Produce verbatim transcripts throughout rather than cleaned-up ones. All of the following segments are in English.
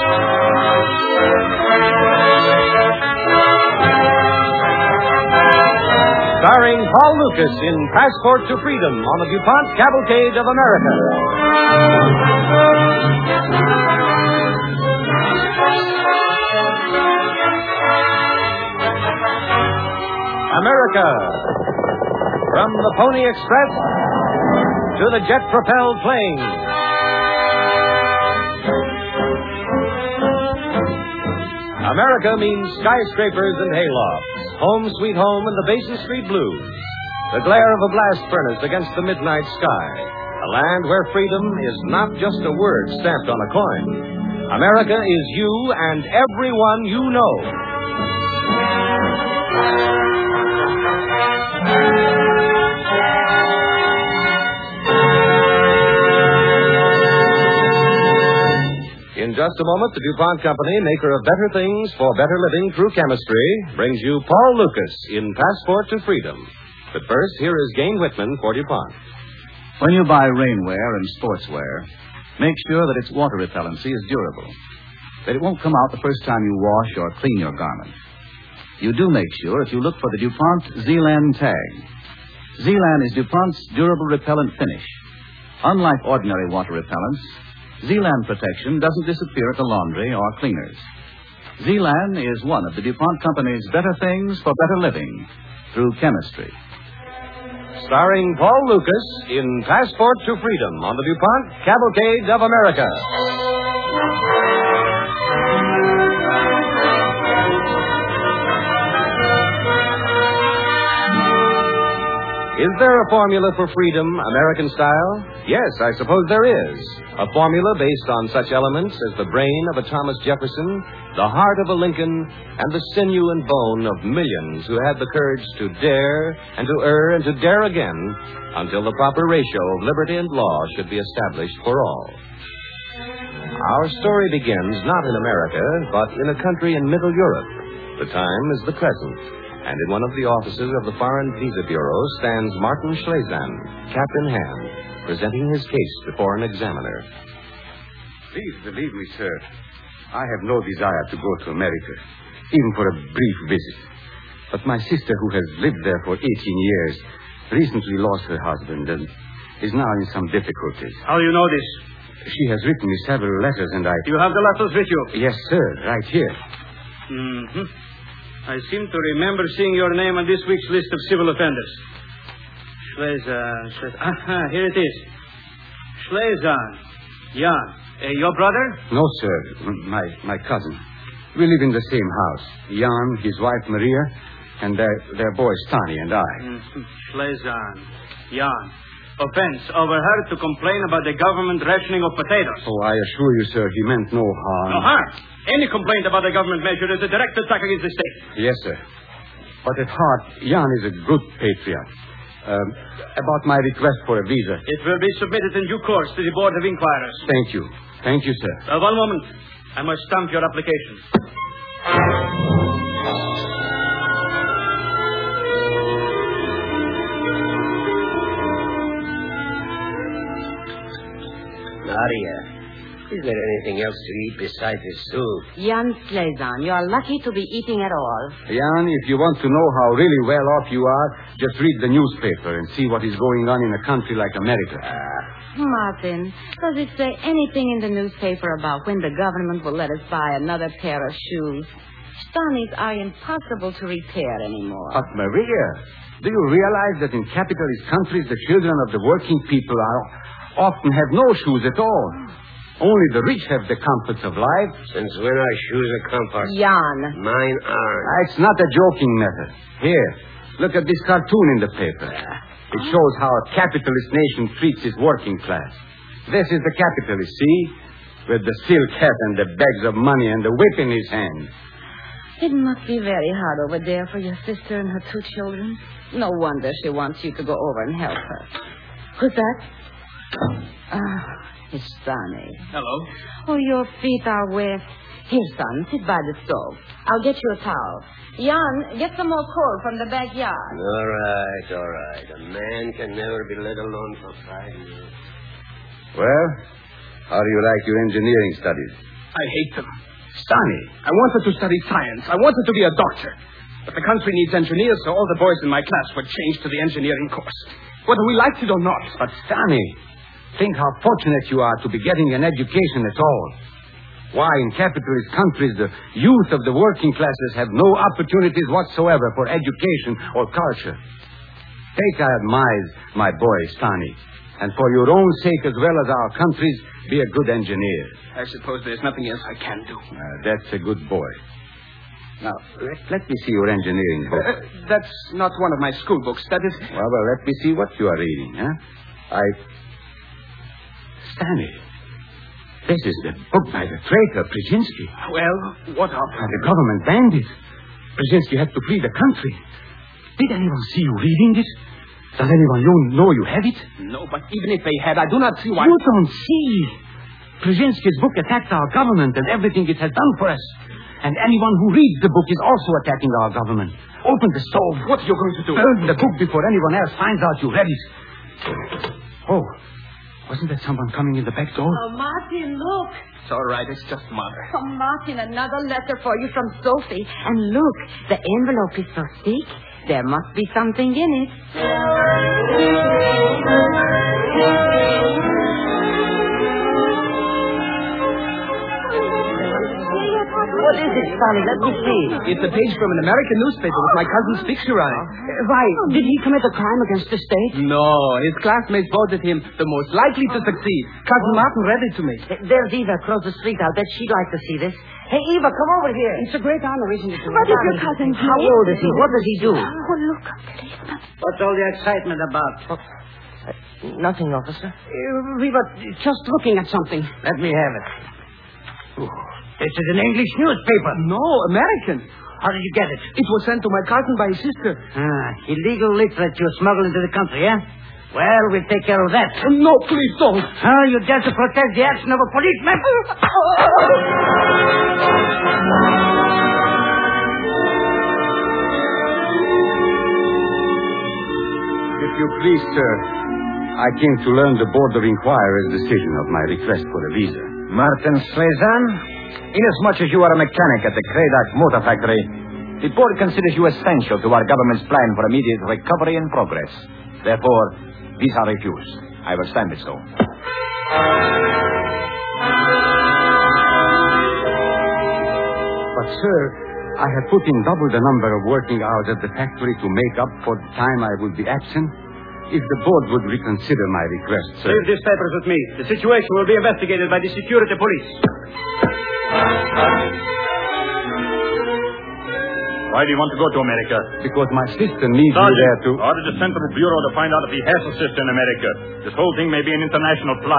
Starring Paul Lucas in Passport to Freedom on the DuPont Cavalcade of America. America. From the Pony Express to the jet-propelled plane. America means skyscrapers and haylofts, home sweet home and the Basin Street Blues, the glare of a blast furnace against the midnight sky, a land where freedom is not just a word stamped on a coin. America is you and everyone you know. In just a moment, the DuPont Company, maker of better things for better living through chemistry, brings you Paul Lucas in Passport to Freedom. But first, here is Gain Whitman for DuPont. When you buy rainwear and sportswear, make sure that its water repellency is durable, that it won't come out the first time you wash or clean your garment. You do make sure if you look for the DuPont Z-Lan tag. Z-Lan is DuPont's durable repellent finish. Unlike ordinary water repellents, Z-Lan protection doesn't disappear at the laundry or cleaners. Z-Lan is one of the DuPont Company's better things for better living through chemistry. Starring Paul Lucas in Passport to Freedom on the DuPont Cavalcade of America. Is there a formula for freedom, American style? Yes, I suppose there is. A formula based on such elements as the brain of a Thomas Jefferson, the heart of a Lincoln, and the sinew and bone of millions who had the courage to dare and to err and to dare again until the proper ratio of liberty and law should be established for all. Our story begins not in America, but in a country in Middle Europe. The time is the present. And in one of the offices of the Foreign Visa Bureau stands Martin Schlezan, cap in hand, presenting his case before an examiner. Please believe me, sir. I have no desire to go to America, even for a brief visit. But my sister, who has lived there for eighteen years, recently lost her husband and is now in some difficulties. How do you know this? She has written me several letters, and I... You have the letters with you? Yes, sir, right here. Mm-hmm. I seem to remember seeing your name on this week's list of civil offenders. Schlezan. Schlezan. Aha, here it is. Schlezan. Jan. Uh, your brother? No, sir. My my cousin. We live in the same house. Jan, his wife Maria, and their, their boy Stani and I. Mm-hmm. Schlezan. Jan. Offense. Overheard to complain about the government rationing of potatoes. Oh, I assure you, sir, he meant no harm. No harm? Any complaint about the government measure is a direct attack against the state. Yes, sir. But at heart, Jan is a good patriot. Um, about my request for a visa. It will be submitted in due course to the Board of Inquirers. Thank you. Thank you, sir. Uh, one moment. I must stamp your application. Maria, is there anything else to eat besides this soup? Jan Schlezan, you are lucky to be eating at all. Jan, if you want to know how really well off you are, just read the newspaper and see what is going on in a country like America. Uh, Martin, does it say anything in the newspaper about when the government will let us buy another pair of shoes? Stannies are impossible to repair anymore. But, Maria, do you realize that in capitalist countries, the children of the working people are often have no shoes at all? Only the rich have the comforts of life. Since when are shoes a comfort? Jan. Mine aren't. It's not a joking matter. Here, look at this cartoon in the paper. It shows how a capitalist nation treats its working class. This is the capitalist, see? With the silk hat and the bags of money and the whip in his hand. It must be very hard over there for your sister and her two children. No wonder she wants you to go over and help her. Who's that? Ah, uh, it's Sonny. Hello. Oh, your feet are wet. Here, son, sit by the stove. I'll get you a towel. Jan, get some more coal from the backyard. All right, all right. A man can never be let alone for five minutes. Well, how do you like your engineering studies? I hate them. Stanley. I wanted to study science. I wanted to be a doctor. But the country needs engineers, so all the boys in my class were changed to the engineering course. Whether we liked it or not. But, Stanley, think how fortunate you are to be getting an education at all. Why, in capitalist countries, the youth of the working classes have no opportunities whatsoever for education or culture. Take I advise my boy, Stanley, and for your own sake as well as our country's, be a good engineer. I suppose there's nothing else I can do. Uh, that's a good boy. Now, let, let me see your engineering book. Uh, that's not one of my school books. That is... Well, well, let me see what you are reading, huh? I... Stanley, this is the book by the traitor, Brzezinski. Well, what of? Uh, the government banned it. Brzezinski had to flee the country. Did anyone see you reading it? Does anyone know you have it? No, but even if they had, I do not see why... You don't see. Brzezinski's book attacks our government and everything it has done for us. And anyone who reads the book is also attacking our government. Open the stove. What are you going to do? Burn the book before anyone else finds out you read it. Oh, wasn't there someone coming in the back door? Oh, Martin, look. It's all right. It's just Mother. Oh, Martin, another letter for you from Sophie. And look, the envelope is so thick. There must be something in it. What is it, Sally? Let me see. It's a page from an American newspaper with my cousin's picture on it. Why? Did he commit a crime against the state? No, his classmates voted him the most likely to succeed. Cousin Martin read it to me. There's Eva across the street. I'll bet she'd like to see this. Hey, Eva, come over here. It's a great honor, isn't it? What is your cousin doing? How old is he? What does he do? Oh, look, a policeman. What's all the excitement about? Oh, uh, nothing, officer. Uh, we were just looking at something. Let me have it. Ooh, this is an English newspaper. No, American. How did you get it? It was sent to my cousin by his sister. Ah, illegal literature smuggled into the country, eh? Well, we'll take care of that. Uh, no, please don't. Ah, you dare to protest the action of a policeman? If you please, sir, I came to learn the Board of Inquiry's decision of my request for a visa. Martin Slezan, inasmuch as you are a mechanic at the Kredak Motor Factory, the board considers you essential to our government's plan for immediate recovery and progress. Therefore, these are refused. I will stand it so. But, sir, I have put in double the number of working hours at the factory to make up for the time I would be absent. If the board would reconsider my request, sir... Leave these papers with me. The situation will be investigated by the security police. Why do you want to go to America? Because my sister needs me Sergeant, there to... order the Central Bureau to find out if he has a sister in America. This whole thing may be an international plot.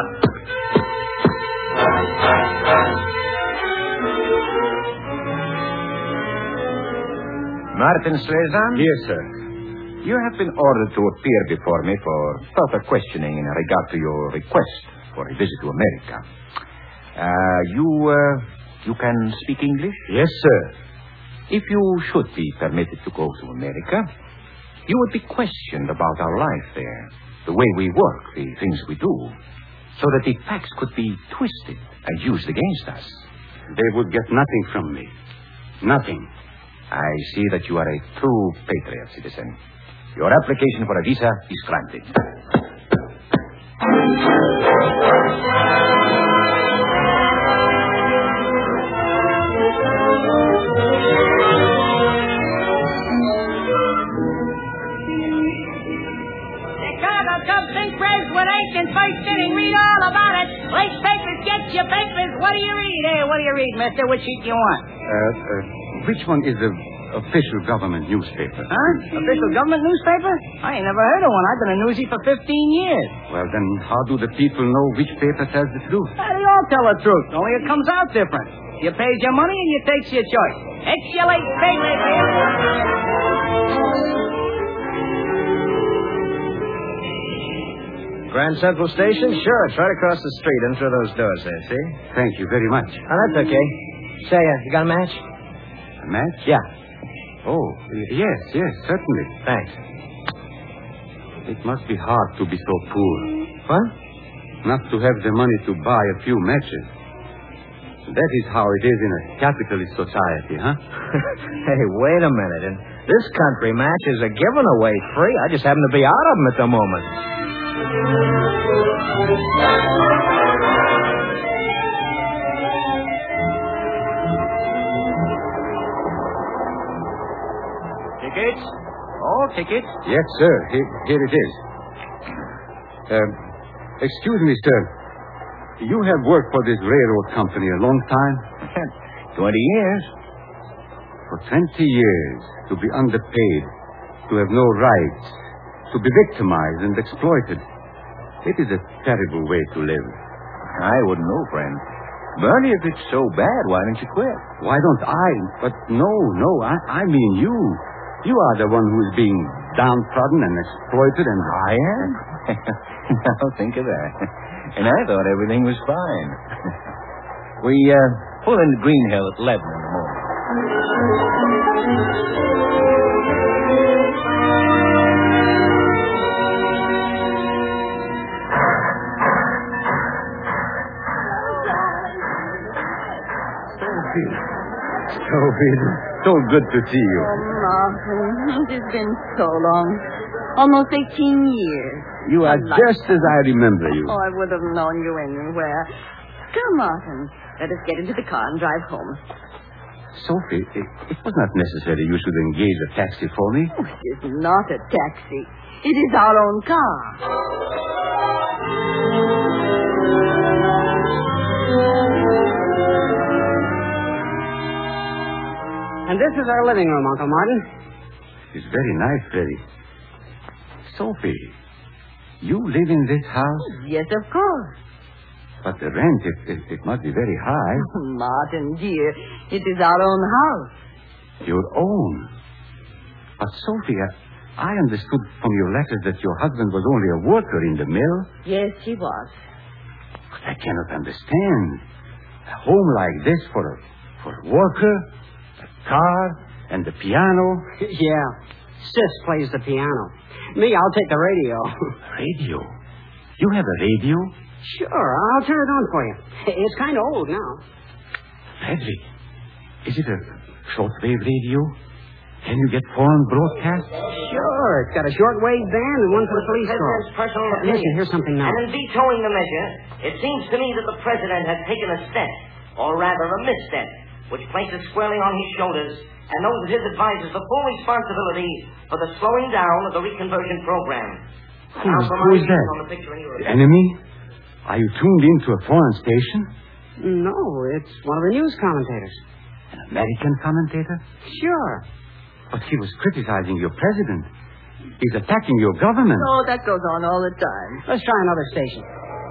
Martin Slezan? Yes, sir. You have been ordered to appear before me for further questioning in regard to your request for a visit to America. Uh, you, uh, you can speak English? Yes, sir. If you should be permitted to go to America, you would be questioned about our life there, the way we work, the things we do, so that the facts could be twisted and used against us. They would get nothing from me. Nothing. I see that you are a true patriot, citizen. Your application for a visa is granted. Chicago Cubs think Prez with eight and first inning. Read all about it. Late papers, get your papers. What do you read? Hey, what do you read, mister? Which sheet do you want? Uh, uh, which one is the official government newspaper? Huh? Official government newspaper? I ain't never heard of one. I've been a newsie for fifteen years. Well, then how do the people know which paper tells the truth? Well, they all tell the truth, only it comes out different. You pays your money and you takes your choice. It's your late papers here. Grand Central Station? Sure, it's right across the street and through those doors there, see? Thank you very much. Oh, that's okay. Say, uh, you got a match? A match? Yeah. Oh, y- yes, yes, certainly. Thanks. It must be hard to be so poor. What? Not to have the money to buy a few matches. That is how it is in a capitalist society, huh? Hey, wait a minute. In this country, matches are given away free. I just happen to be out of them at the moment. Tickets? All tickets? Yes, sir. Here, here it is. Um, excuse me, sir. You have worked for this railroad company a long time? Twenty years. For twenty years, to be underpaid, to have no rights, to be victimized and exploited. It is a terrible way to live. I wouldn't know, friend. Bernie, if it's so bad, why don't you quit? Why don't I? But no, no, I, I mean you. You are the one who is being downtrodden and exploited and... I am? Now think of that. And I thought everything was fine. we, uh, pull into Green Hill at eleven in the morning. Sophie, so good to see you. Oh, Martin, it has been so long. Almost eighteen years. You are like just as I remember you. Oh, I would have known you anywhere. Come, Martin. Let us get into the car and drive home. Sophie, it, it was not necessary you should engage a taxi for me. Oh, it is not a taxi. It is our own car. And this is our living room, Uncle Martin. It's very nice, Freddy. Sophie, you live in this house? Yes, of course. But the rent, it, it, it must be very high. Martin, dear, it is our own house. Your own? But, Sophie, I understood from your letters that your husband was only a worker in the mill. Yes, he was. But I cannot understand. A home like this for a, for a worker, a car, and the piano. Yeah. Sis plays the piano. Me, I'll take the radio. Radio? You have a radio? Sure, I'll turn it on for you. It's kind of old now. Frederick, is it a shortwave radio? Can you get foreign broadcasts? Sure, it's got a shortwave band and one for the police call. President's personal Listen, opinion. here's something now. And in vetoing the measure, it seems to me that the president has taken a step, or rather a misstep, which places squarely on his shoulders and knows that his advisors the full responsibility for the slowing down of the reconversion program. Who, who is that? On the picture in Europe. The enemy? Are you tuned into a foreign station? No, it's one of the news commentators. An American commentator? Sure. But he was criticizing your president. He's attacking your government. Oh, that goes on all the time. Let's try another station.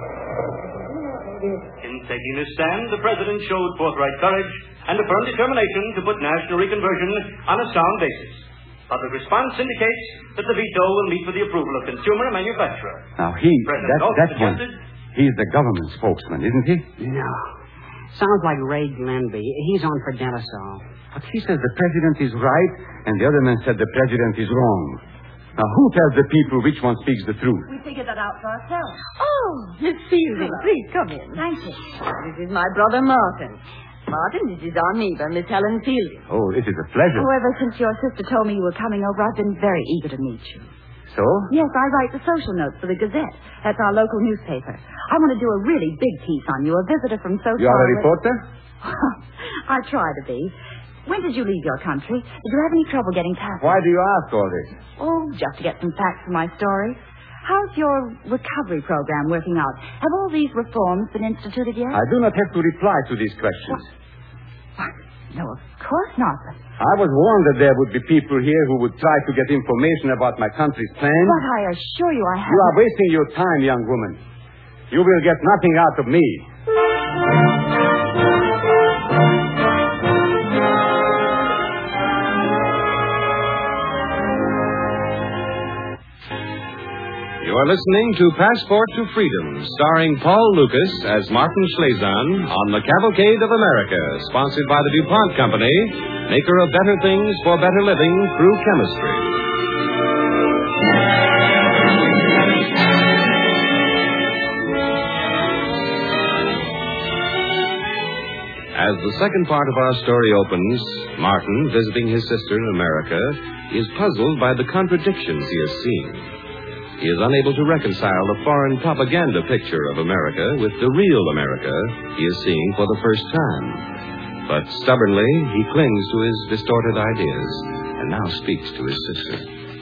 In taking this stand, the president showed forthright courage and a firm determination to put national reconversion on a sound basis. Public response indicates that the veto will meet with the approval of consumer and manufacturer. Now, he, President that, also that one, suggested... he's the government spokesman, isn't he? No. Sounds like Ray Glenby. He's on for Dentisol. But he says the president is right, and the other man said the president is wrong. Now, who tells the people which one speaks the truth? We figured that out for ourselves. Oh, Miss Fielding, please come in. Thank you. This is my brother Martin. Martin, this is our neighbor, Miss Helen Fielding. Oh, it is a pleasure. However, since your sister told me you were coming over, I've been very eager to meet you. So? Yes, I write the social notes for the Gazette. That's our local newspaper. I want to do a really big piece on you, a visitor from so You far are a away. reporter? I try to be. When did you leave your country? Did you have any trouble getting past? Why do you ask all this? Oh, just to get some facts for my story. How's your recovery program working out? Have all these reforms been instituted yet? I do not have to reply to these questions. What? No, of course not. But, I was warned that there would be people here who would try to get information about my country's plans. but I assure you I have. You are wasting your time, young woman. You will get nothing out of me. You are listening to Passport to Freedom, starring Paul Lucas as Martin Schlazon on the Cavalcade of America, sponsored by the DuPont Company, maker of better things for better living through chemistry. As the second part of our story opens, Martin, visiting his sister in America, is puzzled by the contradictions he has seen. He is unable to reconcile the foreign propaganda picture of America with the real America he is seeing for the first time. But stubbornly, he clings to his distorted ideas and now speaks to his sister.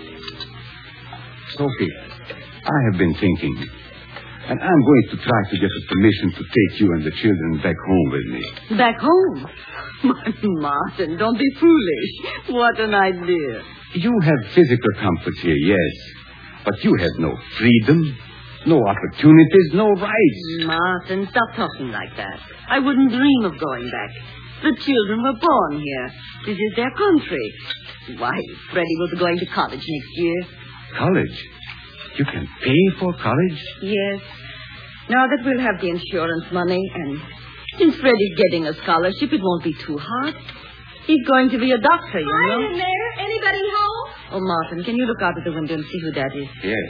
Sophie, I have been thinking, and I'm going to try to get the permission to take you and the children back home with me. Back home? My Martin, don't be foolish. What an idea. You have physical comforts here, yes, but you have no freedom, no opportunities, no rights. Martin, stop talking like that. I wouldn't dream of going back. The children were born here. This is their country. Why, Freddie will be going to college next year. College? You can pay for college? Yes. Now that we'll have the insurance money, and since Freddie's getting a scholarship, it won't be too hard. He's going to be a doctor, you Hi, know. in there. Anybody home? Oh, Martin, can you look out of the window and see who that is? Yes.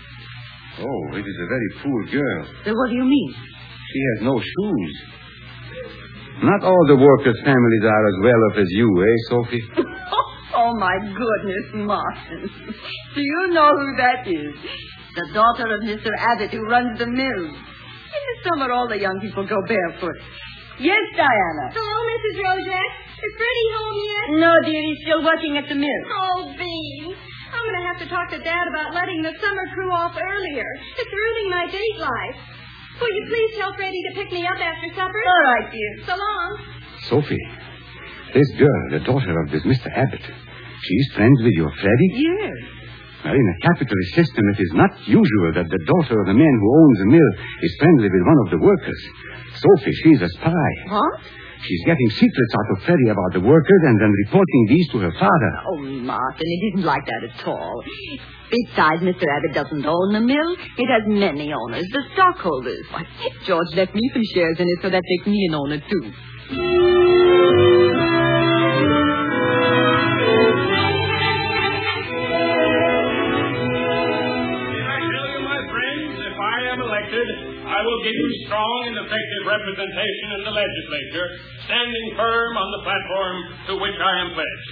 Oh, it is a very poor girl. Then what do you mean? She has no shoes. Not all the workers' families are as well off as you, eh, Sophie? Oh, my goodness, Martin. Do you know who that is? The daughter of Mister Abbott who runs the mill. In the summer, all the young people go barefoot. Yes, Diana. Hello, Missus Rosette. Is Freddie home yet? No, dear, he's still working at the mill. Oh, Bean. I'm going to have to talk to Dad about letting the summer crew off earlier. It's ruining my date life. Will you please tell Freddie to pick me up after supper? All right, dear. So long. Sophie, this girl, the daughter of this Mister Abbott, she's friends with your Freddie? Yes. Well, in a capitalist system, it is not usual that the daughter of the man who owns a mill is friendly with one of the workers. Sophie, she's a spy. What? She's getting secrets out of Freddie about the workers and then reporting these to her father. Oh, Martin, it isn't like that at all. Besides, Mister Abbott doesn't own the mill. It has many owners, the stockholders. Why, George left me some shares in it, so that makes me an owner, too. I will give you strong and effective representation in the legislature, standing firm on the platform to which I am pledged.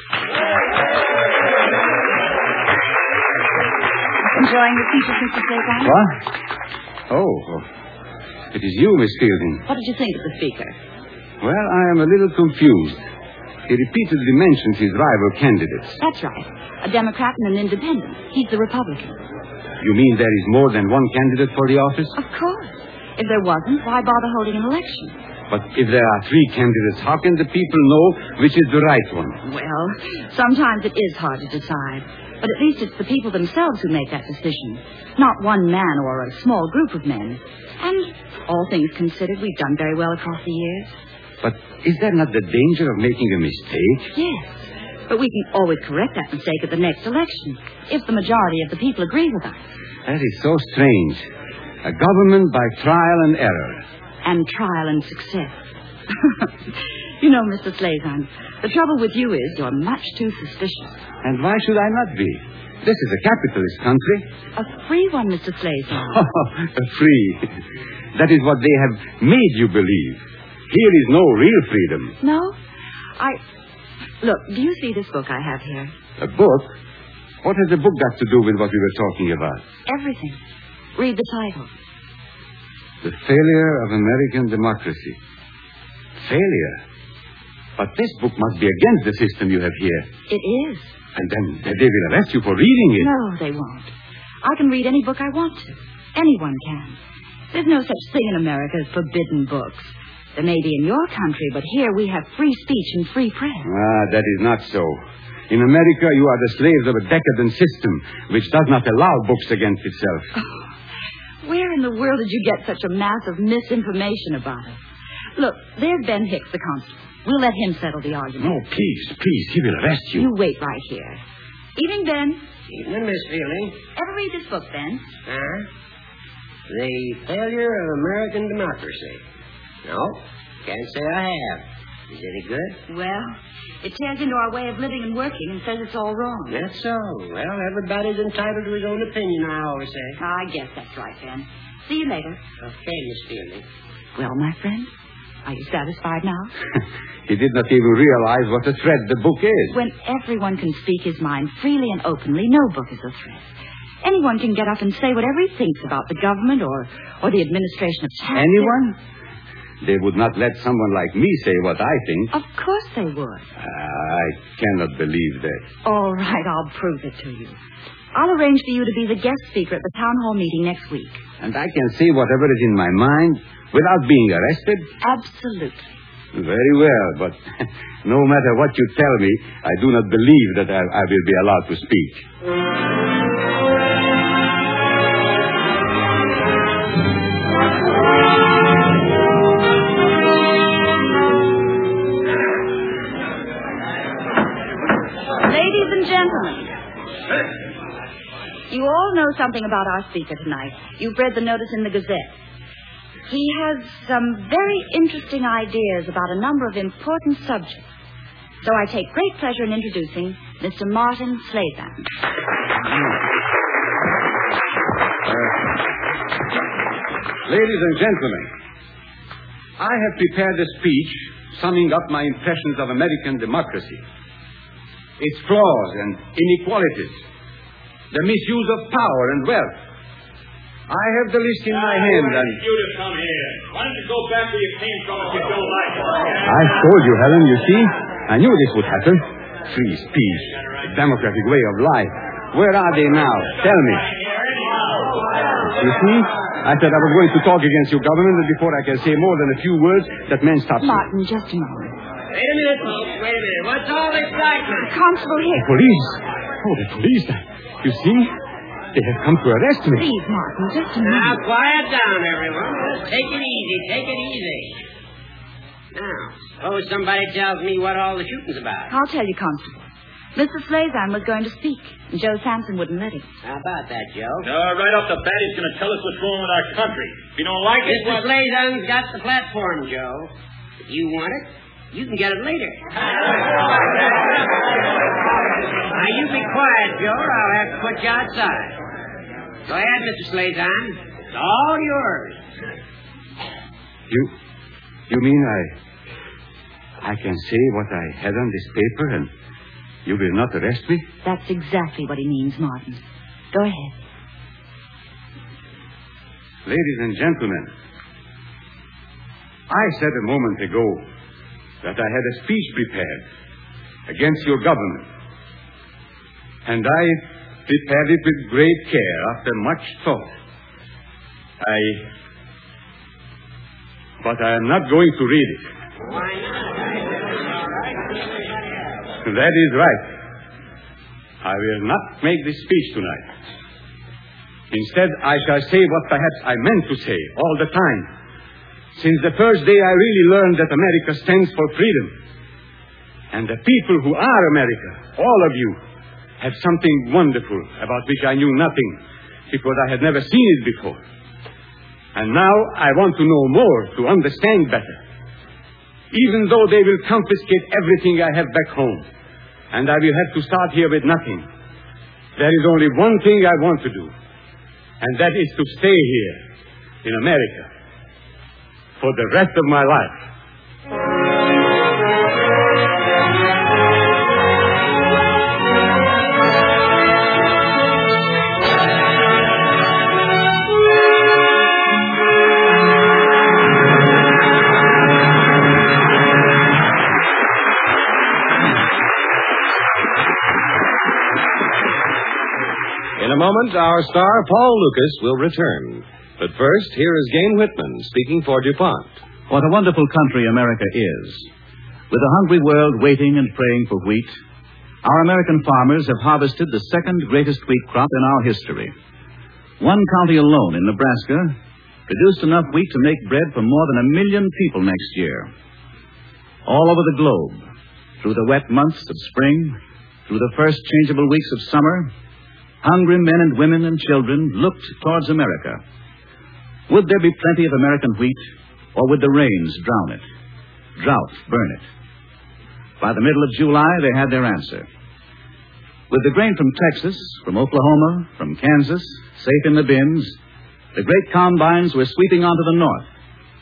Enjoying the speeches, Mister Slazan? What? Oh, it is you, Miss Fielding. What did you think of the speaker? Well, I am a little confused. He repeatedly mentions his rival candidates. That's right. A Democrat and an independent. He's the Republican. You mean there is more than one candidate for the office? Of course. If there wasn't, why bother holding an election? But if there are three candidates, how can the people know which is the right one? Well, sometimes it is hard to decide. But at least it's the people themselves who make that decision. Not one man or a small group of men. And all things considered, we've done very well across the years. But is there not the danger of making a mistake? Yes. But we can always correct that mistake at the next election, if the majority of the people agree with us. That is so strange. A government by trial and error. And trial and success. You know, Mister Slazan, the trouble with you is you're much too suspicious. And why should I not be? This is a capitalist country. A free one, Mister Slazan. Oh, free. That is what they have made you believe. Here is no real freedom. No? I... Look, do you see this book I have here? A book? What has the book got to do with what we were talking about? Everything. Read the title. The Failure of American Democracy. Failure? But this book must be against the system you have here. It is. And then they will arrest you for reading it. No, they won't. I can read any book I want to. Anyone can. There's no such thing in America as forbidden books. There may be in your country, but here we have free speech and free press. Ah, that is not so. In America, you are the slaves of a decadent system which does not allow books against itself. Oh, where in the world did you get such a mass of misinformation about us? Look, there's Ben Hicks, the constable. We'll let him settle the argument. No, please, please. He will arrest you. You wait right here. Evening, Ben. Evening, Miss Fielding. Ever read this book, Ben? Huh? The Failure of American Democracy. No, can't say I have. Is it any good? Well, it tears into our way of living and working and says it's all wrong. That's so. Well, everybody's entitled to his own opinion, I always say. I guess that's right, Ben. See you later. Okay, Miss Fielding. Well, my friend, Are you satisfied now? He did not even realize what a threat the book is. When everyone can speak his mind freely and openly, no book is a threat. Anyone can get up and say whatever he thinks about the government or, or the administration of taxes. Anyone? They would not let someone like me say what I think. Of course they would. I cannot believe that. All right, I'll prove it to you. I'll arrange for you to be the guest speaker at the town hall meeting next week. And I can say whatever is in my mind without being arrested? Absolutely. Very well, but no matter what you tell me, I do not believe that I, I will be allowed to speak. Ladies and gentlemen, you all know something about our speaker tonight. You've read the notice in the Gazette. He has some very interesting ideas about a number of important subjects. So I take great pleasure in introducing Mister Martin Slazan. Uh, ladies and gentlemen, I have prepared a speech summing up my impressions of American democracy, its flaws and inequalities, the misuse of power and wealth. I have the list in my hand and... You to come here. Why don't you go back where you came from if you don't like it? I told you, Helen, you see. I knew this would happen. Free speech, a democratic way of life. Where are they now? Tell me. You see, I said I was going to talk against your government, and before I can say more than a few words, that man stops me. Martin, just a moment. Wait a minute, folks. Wait a minute. What's all this excitement? Constable The Hicks. police. Oh, the police. You see? They have come to arrest me. Please, Martin, just a Now, moment. quiet down, everyone. Just take it easy. Take it easy. Now, suppose somebody tells me what all the shooting's about. I'll tell you, Constable. Mister Slazan was going to speak, and Joe Sampson wouldn't let him. How about that, Joe? No, right off the bat, he's going to tell us what's wrong with our country. If you don't like it, Mister what... Slazan's got the platform, Joe. If you want it, you can get it later. Now, you be quiet, Joe, or I'll have to put you outside. Go ahead, Mister Slazan. It's all yours. You... You mean I... I can say what I had on this paper and you will not arrest me? That's exactly what he means, Martin. Go ahead. Ladies and gentlemen, I said a moment ago that I had a speech prepared against your government. And I prepared it with great care after much thought. I... But I am not going to read it. Why not? That is right. I will not make this speech tonight. Instead, I shall say what perhaps I meant to say all the time. Since the first day I really learned that America stands for freedom. And the people who are America, all of you, have something wonderful about which I knew nothing because I had never seen it before. And now I want to know more, to understand better. Even though they will confiscate everything I have back home, and I will have to start here with nothing, there is only one thing I want to do, and that is to stay here in America for the rest of my life. In a moment, our star, Paul Lucas, will return. But first, here is Gane Whitman speaking for DuPont. What a wonderful country America is. With a hungry world waiting and praying for wheat, our American farmers have harvested the second greatest wheat crop in our history. One county alone in Nebraska produced enough wheat to make bread for more than a million people next year. All over the globe, through the wet months of spring, through the first changeable weeks of summer, hungry men and women and children looked towards America. Would there be plenty of American wheat, or would the rains drown it, drought burn it? By the middle of July, they had their answer. With the grain from Texas, from Oklahoma, from Kansas, safe in the bins, the great combines were sweeping onto the north,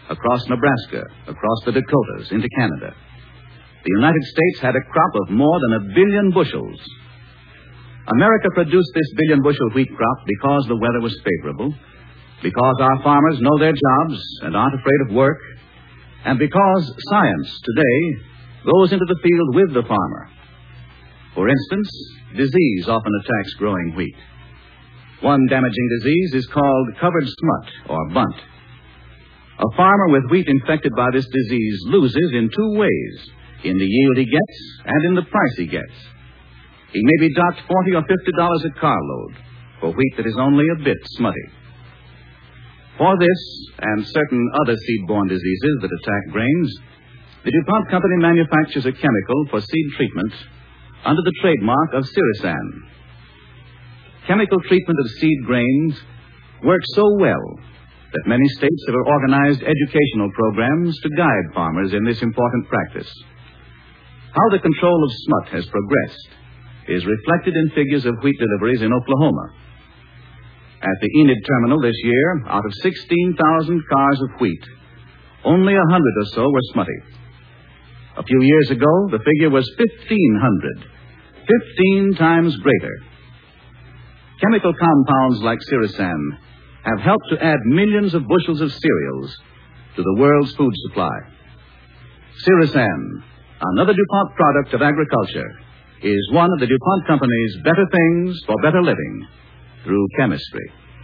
across Nebraska, across the Dakotas, into Canada. The United States had a crop of more than a billion bushels. America produced this billion bushel wheat crop because the weather was favorable, because our farmers know their jobs and aren't afraid of work, and because science today goes into the field with the farmer. For instance, disease often attacks growing wheat. One damaging disease is called covered smut, or bunt. A farmer with wheat infected by this disease loses in two ways, in the yield he gets and in the price he gets. He may be docked forty or fifty dollars a carload for wheat that is only a bit smutty. For this and certain other seed-borne diseases that attack grains, the DuPont Company manufactures a chemical for seed treatment under the trademark of Sirisan. Chemical treatment of seed grains works so well that many states have organized educational programs to guide farmers in this important practice. How the control of smut has progressed is reflected in figures of wheat deliveries in Oklahoma. At the Enid terminal this year, out of sixteen thousand cars of wheat, only a hundred or so were smutty. A few years ago, the figure was fifteen hundred, fifteen times greater. Chemical compounds like Sirisan have helped to add millions of bushels of cereals to the world's food supply. Sirisan, another DuPont product of agriculture, is one of the DuPont Company's better things for better living through chemistry.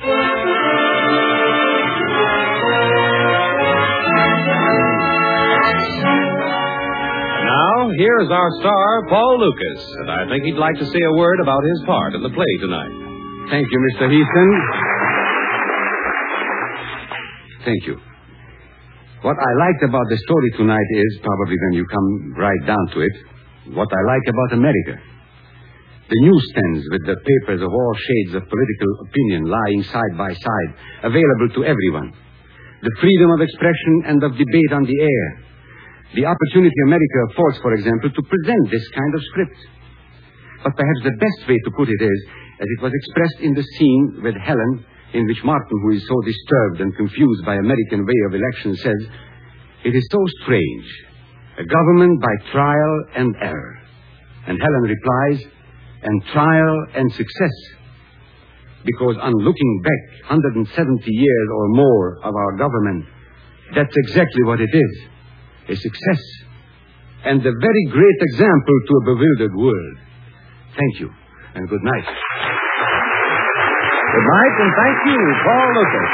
Now, here's our star, Paul Lucas, and I think he'd like to say a word about his part in the play tonight. Thank you, Mister Heaton. Thank you. What I liked about the story tonight is, probably when you come right down to it, what I like about America. The newsstands with the papers of all shades of political opinion lying side by side, available to everyone. The freedom of expression and of debate on the air. The opportunity America affords, for example, to present this kind of script. But perhaps the best way to put it is, as it was expressed in the scene with Helen, in which Martin, who is so disturbed and confused by American way of election, says, "It is so strange, a government by trial and error." And Helen replies, "And trial and success." Because on looking back one hundred seventy years or more of our government, that's exactly what it is, a success. And a very great example to a bewildered world. Thank you, and good night. Good night, and thank you, Paul Lucas.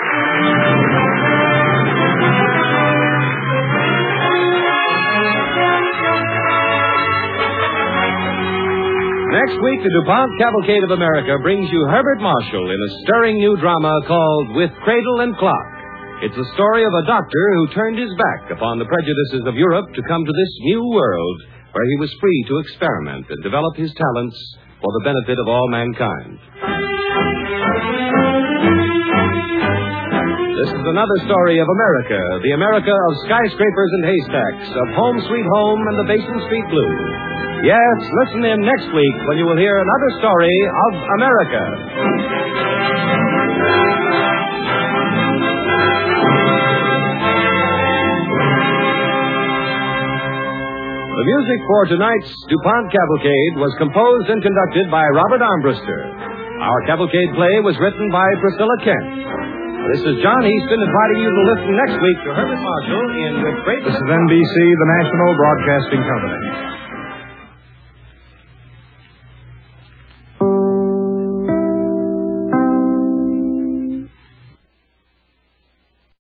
Next week, the DuPont Cavalcade of America brings you Herbert Marshall in a stirring new drama called With Cradle and Clock. It's the story of a doctor who turned his back upon the prejudices of Europe to come to this new world where he was free to experiment and develop his talents for the benefit of all mankind. This is another story of America, the America of skyscrapers and haystacks, of Home Sweet Home and the Basin Street Blues. Yes, listen in next week when you will hear another story of America. The music for tonight's DuPont Cavalcade was composed and conducted by Robert Armbruster. Our cavalcade play was written by Priscilla Kent. This is John Easton inviting you to listen next week to Herbert Marshall in With Great... This is N B C, the National Broadcasting Company.